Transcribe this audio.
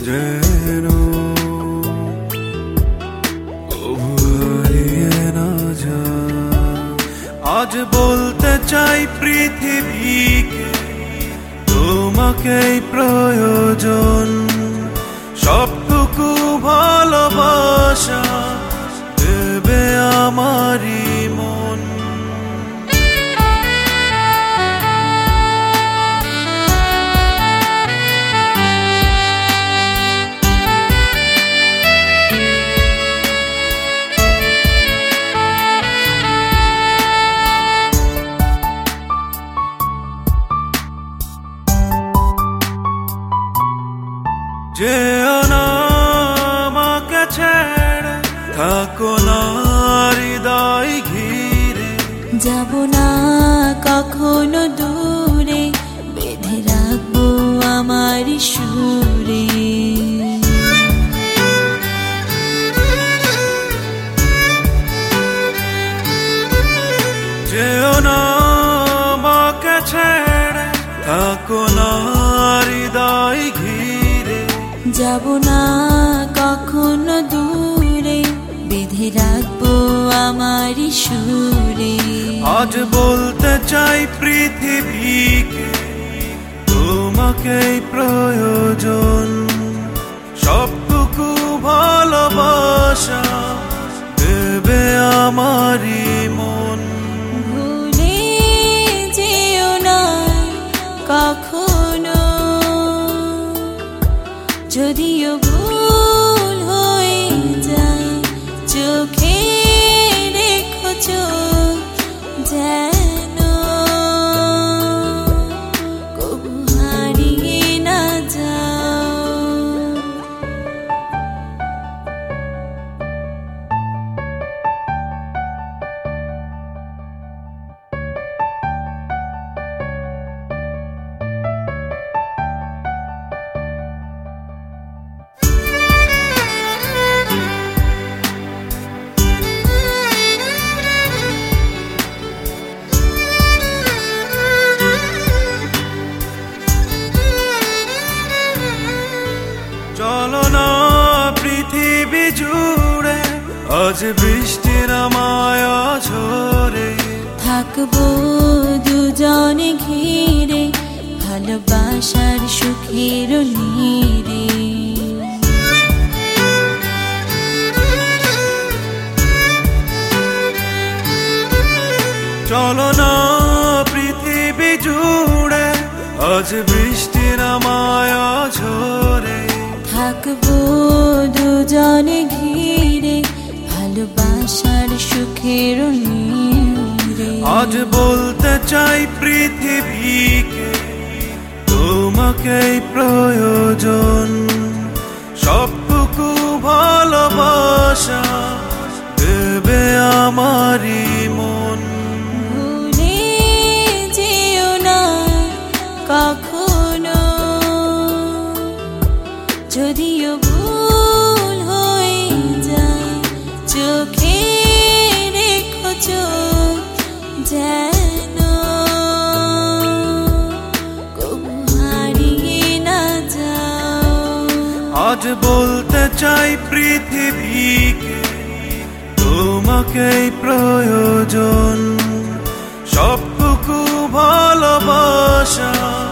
যেন হারিয়ে না যায়। আজ বলতে চাই পৃথিবীকে তোমাকেই প্রয়োজন, সবটুকু ভালোবাসা দেবে আমারই মন। যেও না আমাকে ছেড়ে, থাকো না হৃদয় ঘিরে, যাব না কখনো দূরে, বেঁধে রাখবো আমার সুরে। যেও না আমাকে ছেড়ে, থাকো না হৃদয় ঘিরে, যাব না কখনো দূরে, বেঁধে রাখবো আমার সুরে। আজ বলতে চাই পৃথিবীকে তোমাকেই প্রয়োজন, সবটুকু ভালোবাসা দেবে আমারই মন। ভুলে যেও না কখনো, যদিও ভুল হয়ে যায়, চোখে রেখো চোখ যেন কবু হারিয়ে না যাও। চলো না পৃথিবী জুড়ে, আজ বৃষ্টির মায়া ঝরে, থাকবো দুজনে ঘিরে, ভালোবাসার সুখের নীড়ে। চলো না পৃথিবী জুড়ে, আজ বৃষ্টির মায়া ঝরে, থাকবো দুজনে ঘিরে, ভালোবাসার সুখের নীড়ে। আজ বলতে চাই পৃথিবীকে তোমাকেই প্রয়োজন, সবটুকু ভালোবাসা দেবে আমারই মন। ভুলে যেও না কখনো, যদিও ভুল হয়ে যায়, চোখে রেখো চোখ যেন কবু হারিয়ে না যাও। আজ বলতে চাই পৃথিবীকে তোমাকেই প্রয়োজন, সবটুকু ভালোবাসা